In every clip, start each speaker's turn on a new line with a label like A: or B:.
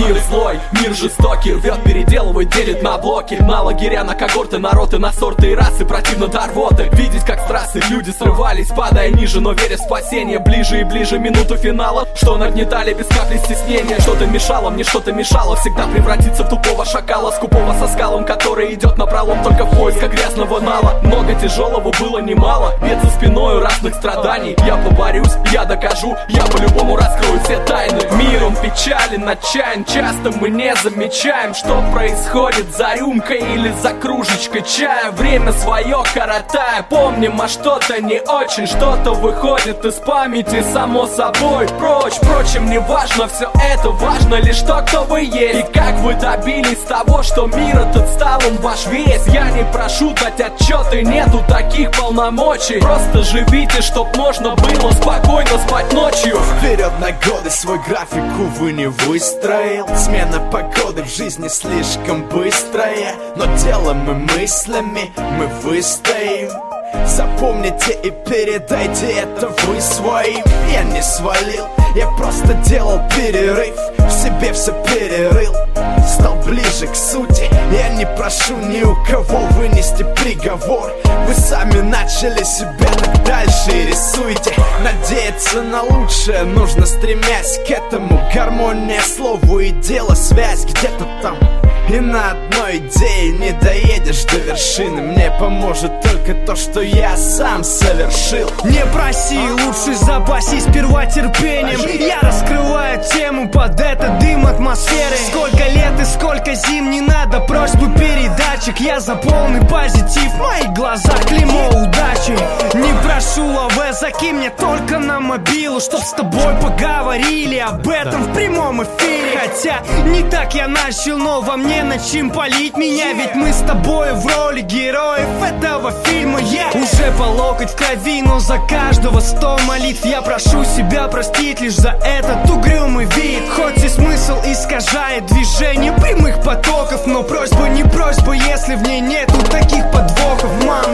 A: Мир злой, мир жестокий, рвет, переделывает, делит на блоки. На лагеря, на когорты, народы, на сорты и расы, противно до рвоты. Видеть, как с трассы люди срывались, падая ниже, но веря в спасение. Ближе и ближе минуту финала, что нагнетали без капли стеснения. Что-то мешало мне, что-то мешало всегда превратиться в тупого шакала, скупого со скалом, который идет напролом только в поисках грязного нала. Много тяжелого было немало, бед за спиною разных страданий. Я поборюсь, я докажу, я по-любому раскрою все тайны. Мир он печален, отчаян, часто мы не замечаем, что происходит за рюмкой или за кружечкой чая. Время свое коротая, помним, а что-то не очень, что-то выходит из памяти само собой прочь. Впрочем, не важно все это, важно лишь то, кто вы есть и как вы добились того, что мир этот стал он ваш весь. Я не прошу дать отчеты, нету таких полномочий, просто живите, чтоб можно было спокойно спать ночью.
B: Вперед на годы свой график, увы, не выстроил. Смена погоды в жизни слишком быстрая, но делом и мыслями мы выстоим. Запомните и передайте это вы своим. Я не свалил, я просто делал перерыв, в себе все перерыл, стал ближе к сути. Я не прошу ни у кого вынести приговор, вы сами начали себя, так дальше и рисуйте. Надеяться на лучшее нужно, стремясь к этому. Гармония слову и дело, связь где-то там. И на одной идее не доедешь до вершины. Мне поможет только то, что я сам совершил.
C: Не проси, лучше запасись сперва терпением. Я раскрываю тему под этот дым атмосферы. Сколько лет и сколько зим, не надо просьбы передатчик. Я за полный позитив, в моих глазах клеймо удачи. Не прошу АВ, закинь мне только на мобилу, чтоб с тобой поговорили об этом в прямом эфире. Хотя не так я начал, но во мне над чем палить меня. Ведь мы с тобой в роли героев этого фильма. Я уже по локоть в крови, но за каждого 100 молитв. Я прошу себя простить лишь за этот угрюмый вид. Хоть и смысл искажает движение прямых потоков, но просьба не просьба, если в ней нету таких подвохов, мам.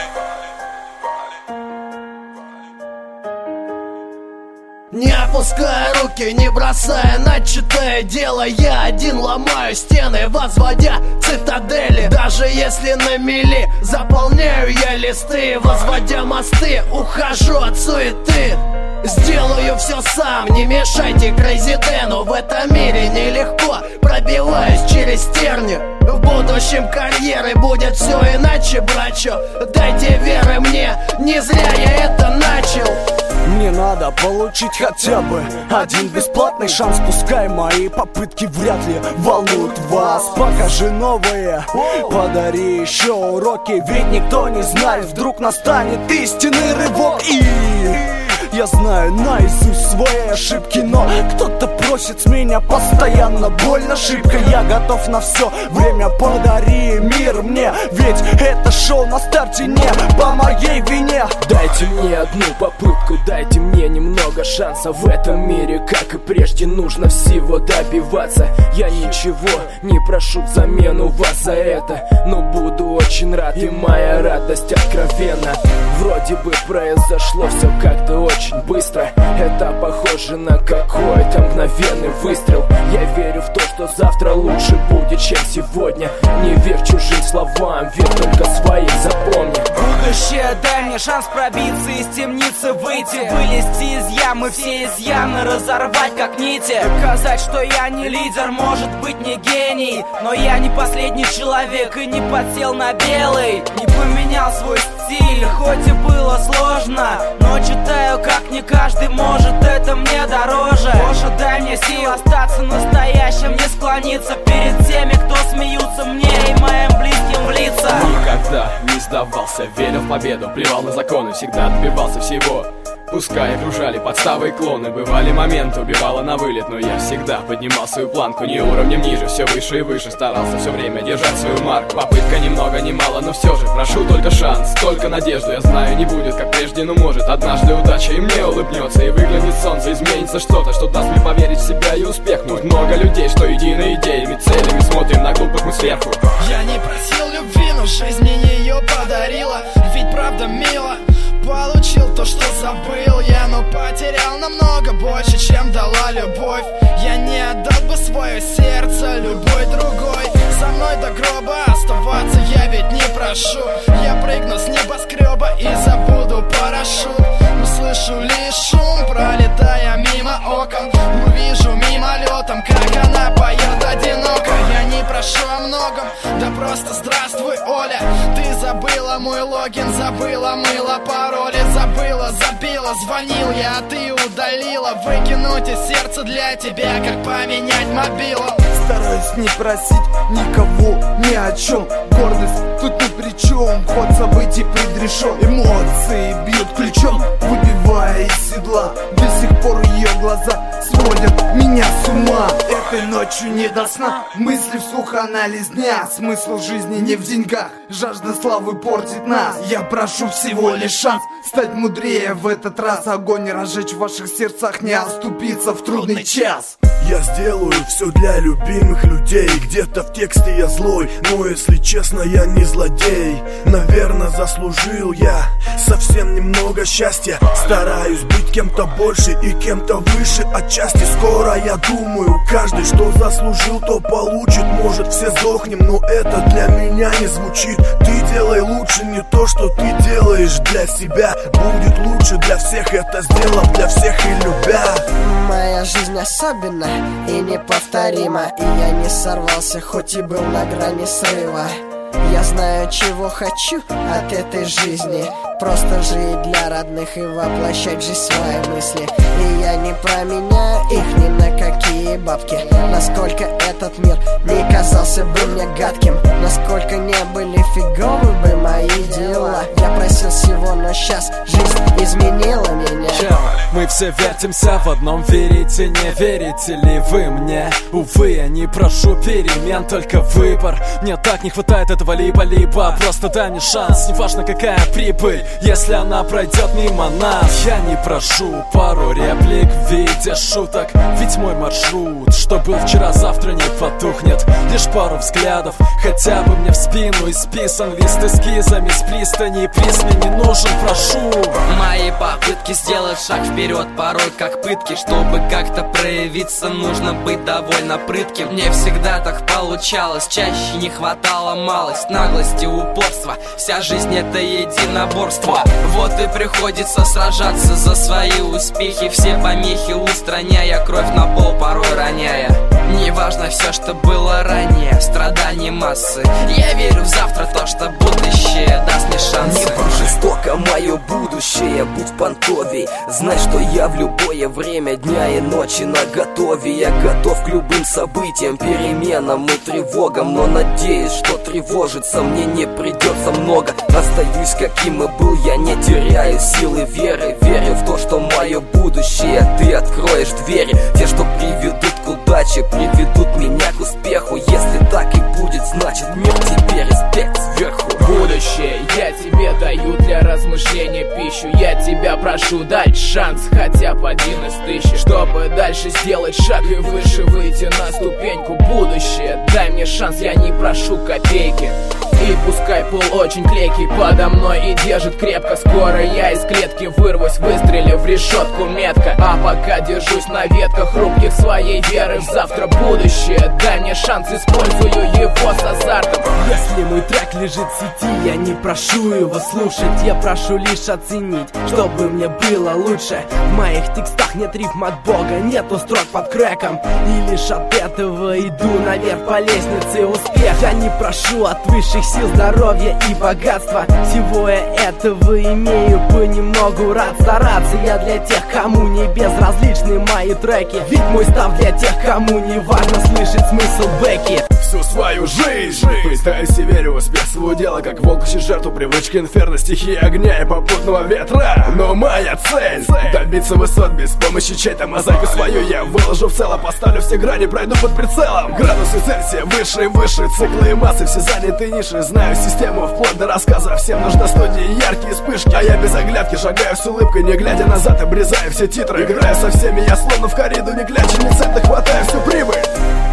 D: Не опуская руки, не бросая начатое дело, я один ломаю стены, возводя цитадели. Даже если на мели заполняю я листы, возводя мосты, ухожу от суеты. Сделаю все сам, не мешайте Крейзи Дэну. В этом мире нелегко, пробиваюсь через терни. В будущем карьеры будет все иначе, братчо. Дайте веры мне, не зря я это начал.
B: Мне надо получить хотя бы один бесплатный шанс. Пускай мои попытки вряд ли волнуют вас. Покажи новые, подари еще уроки. Ведь никто не знает, вдруг настанет истинный рывок. И я знаю наизусть свои ошибки, но кто-то просит с меня постоянно. Больно шибко, я готов на все. Время подари мир мне, ведь это шоу на старте не по моей вине.
E: Дайте мне одну попытку, дайте мне немного шанса. В этом мире, как и прежде, нужно всего добиваться. Я ничего не прошу взамен у вас за это, но буду очень рад, и моя радость откровенна. Вроде бы произошло все как-то очень быстро. Это похоже на какой-то мгновенный выстрел. Я верю в то, что завтра лучше будет, чем сегодня. Не верь чужим словам, верь только своим, запомни.
F: Будущее, дай мне шанс пробиться из темницы, выйти, вылезти из ямы, все изъяны разорвать как нити. Доказать, что я не лидер, может быть не гений, но я не последний человек и не подсел на белый. Не поменял свой стиль, хоть и было сложно, но читаю как не каждый может, это мне дороже. Боже, дай мне сил остаться настоящим, не склониться перед теми, кто смеются мне и моим близким в лица.
A: Никогда не сдавался, верил в победу, плевал на законы, всегда добивался всего. Пускай окружали подставы и клоны, бывали моменты, убивало на вылет, но я всегда поднимал свою планку, не уровнем ниже, все выше и выше, старался все время держать свою марку. Попытка ни много ни мало, но все же прошу только шанс, только надежду. Я знаю, не будет как прежде, но может однажды удача и мне улыбнется, и выглянет солнце, изменится что-то, что даст мне поверить в себя и успех. Тут много людей, что едины идеями, целями, смотрим на глупых мы сверху.
D: Я не просил любви, но жизнь мне ее подарила, ведь правда мило.
G: получил то, что забыл я, но потерял намного больше, чем дала любовь. Я не отдал бы свое сердце любой другой. Со мной до гроба оставаться я ведь не прошу. Я прыгну с небоскреба и забуду парашют. Услышу лишь шум, пролетая мимо окон. Увижу мимолетом, как она поет одиноко. Я не прошу о многом, да просто здравствуй, Оля. Ты забыла мой логин, забыла мыло, пароли. Забыла, забила, звонил я, а ты удалила. Выкинуть из сердца для тебя, как поменять мобилу.
B: Стараюсь не просить никого ни о чем. Гордость тут ни при чем, ход событий предрешен. Эмоции бьют ключом, выбивая из седла. До сих пор ее глаза сводят меня с ума. Этой ночью не до сна, мысли вслух, анализ дня. Смысл жизни не в деньгах, жажда славы портит нас. Я прошу всего лишь шанс стать мудрее в этот раз. Огонь разжечь в ваших сердцах, не оступиться в трудный час.
H: Я сделаю все для любимых людей. Где-то в тексте я злой, но если честно, я не злодей. Наверное, заслужил я совсем немного счастья. Стараюсь быть кем-то больше и кем-то выше отчасти. Скоро, я думаю, каждый, что заслужил, то получит. Может, все сдохнем, но это для меня не звучит. Ты делай лучше не то, что ты делаешь для себя. Будет лучше для всех, это сделав для всех и любя.
D: Моя жизнь особенна и неповторима, и я не сорвался, хоть и был на грани срыва. Я знаю, чего хочу от этой жизни. Просто жить для родных и воплощать жизнь свои мысли. И я не променяю их ни на какие бабки. Насколько этот мир не казался бы мне гадким, насколько не были фиговы бы мои дела. Я просил всего, но сейчас жизнь изменила меня.
A: Мы все вертимся в одном, верите, не верите ли вы мне? Увы, я не прошу перемен, только выбор. Мне так не хватает этого либо-либо. Просто дай мне шанс, неважно какая прибыль, если она пройдет мимо нас. Я не прошу пару реплик в виде шуток, ведь мой маршрут, что был вчера, завтра не потухнет. Лишь пару взглядов, хотя бы мне в спину исписан лист эскизами с пристани. Приз мне не нужен, прошу.
F: Мои попытки сделать шаг вперед порой как пытки. Чтобы как-то проявиться, нужно быть довольно прытким. Мне всегда так получалось, чаще не хватало малость наглости, упорства. Вся жизнь это единоборство. Вот и приходится сражаться за свои успехи. Все помехи устраняя, кровь на пол порой роняя. Неважно все, что было ранее, страданий массы. Я верю в завтра, то, что будущее даст мне шансы.
E: Не будь жестоко, мое будущее, будь понтовей. Знай, что я в любое время дня и ночи наготове. Я готов к любым событиям, переменам и тревогам. Но надеюсь, что тревожиться мне не придется много. Остаюсь каким и был, я не теряю силы веры. Верю в то, что мое будущее ты откроешь двери. Те, что приведут к удаче, приведут меня к успеху. Если так и будет, значит мир теперь респект сверху.
I: Будущее я тебе даю для размышления пищу. Я тебя прошу дать шанс, хотя бы один из тысячи, чтобы дальше сделать шаг и выше выйти на ступеньку. Будущее, дай мне шанс, я не прошу копейки. И пускай пол очень клейкий подо мной и держит крепко. Скоро я из клетки вырвусь, выстрелив в решетку метко. А пока держусь на ветках хрупких своей веры в завтра будущее. Дай мне шанс, использую его с азартом.
C: Если мой трек лежит в сети, я не прошу его слушать. Я прошу лишь оценить, чтобы мне было лучше. В моих текстах нет рифм от Бога, нету строк под крэком. И лишь от этого иду наверх по лестнице успеха. Я не прошу от высших сил здоровья и богатства. Всего я этого имею понемногу, рад стараться. Я для тех, кому не безразличны мои треки. Ведь мой став для тех, кому не важно слышать смысл бэки.
H: Всю свою жизнь пытаюсь и верю в успех своего дела, как волк ищет жертву, привычки инферно, стихии огня и попутного ветра. Но моя цель добиться высот без помощи чьей-то. Мозаику свою я выложу в целом, поставлю все грани, пройду под прицелом. Градусы Цельсия выше и выше, циклы и массы, все заняты ниши. Знаю систему вплоть до рассказа, всем нужны студии, яркие вспышки. А я без оглядки шагаю с улыбкой, не глядя назад, обрезаю все титры. Играю со всеми, я словно в корриду, не кляча, не центр, хватаю всю прибыль.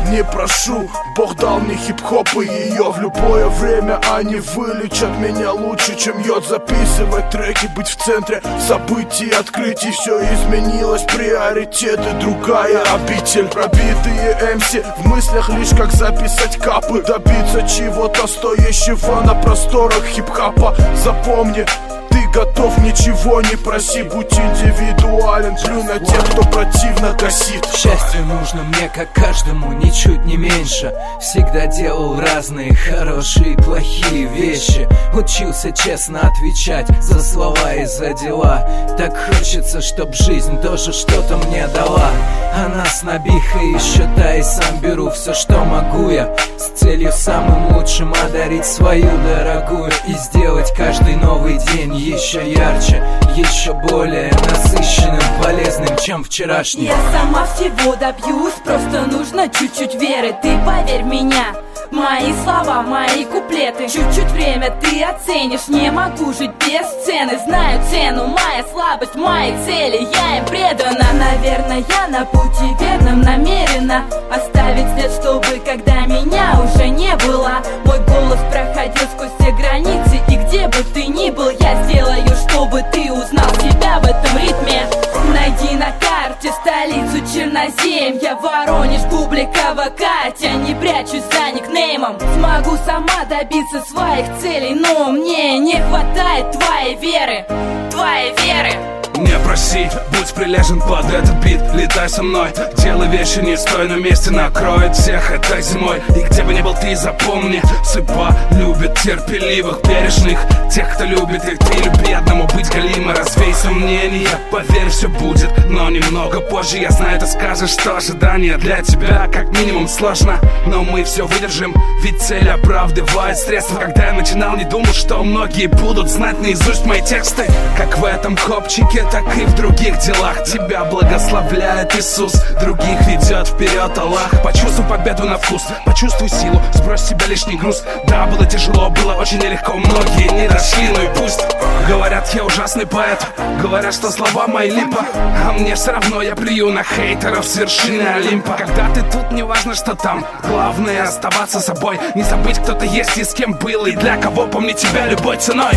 H: не прошу. Бог дал мне хип-хоп и ее в любое время. Они вылечат меня лучше, чем йод. Записывать треки, быть в центре событий, открытий. Все изменилось, приоритеты, другая обитель. Пробитые МС в мыслях лишь как записать капы. Добиться чего-то стоящего на просторах хип-хопа. Запомни, ты готов, ничего не проси. Будь индивидуален, плюй на тех, кто противно косит.
J: Счастье нужно мне, как каждому, ничуть не меньше. Всегда делал разные хорошие и плохие вещи. Учился честно отвечать за слова и за дела. Так хочется, чтоб жизнь тоже что-то мне дала. Она снобиха еще та, и сам беру все, что могу я, с целью самым лучшим одарить свою дорогую. И сделать каждый новый день еще ярче, еще более насыщенным, полезным, чем вчерашний.
K: Я сама всего добьюсь, просто нужно чуть-чуть веры. Ты поверь в меня, мои слова, мои куплеты. Чуть-чуть время ты оценишь, не могу жить без сцены. Знаю цену, моя слабость, мои цели, я им предана. Наверное, я на пути верном намерена оставить след, чтобы когда меня уже не было, мой голос проходил сквозь все границы. И где бы ты ни был, я сделаю, чтобы ты узнал себя в этом ритме. Найди на карте столицу Чернозем. Я Воронеж, Бубликова, Катя. Не прячусь за никнеймом. Смогу сама добиться своих целей, но мне не хватает твоей веры. Твоей веры.
L: Не проси, будь прилежен под этот бит, летай со мной. Делай вещи, не стой на месте, накроет всех этой зимой. И где бы ни был ты, запомни, судьба любит терпеливых, бережных, тех, кто любит их. Ты люби одному быть галимой, развей сомнения. Поверь, все будет, но немного позже. Я знаю, ты скажешь, что ожидание для тебя как минимум сложно, но мы все выдержим, ведь цель оправдывает средства. Когда я начинал, не думал, что многие будут знать наизусть мои тексты. Как в этом копчике, так и в других делах. Тебя благословляет Иисус, других ведет вперед Аллах. Почувствуй победу на вкус, почувствуй силу, сбрось с себя лишний груз. Да, было тяжело, было очень нелегко, многие не дошли, ну и пусть. Говорят, я ужасный поэт, говорят, что слова мои липа, а мне все равно, я плюю на хейтеров с вершины Олимпа. Когда ты тут, не важно, что там, главное оставаться собой. Не забыть, кто ты есть и с кем был, и для кого помни тебя любой ценой.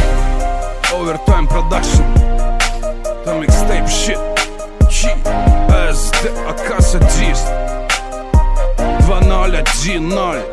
L: Overtime Production, the mixtape shit, GSD, Акаса Дист 2010.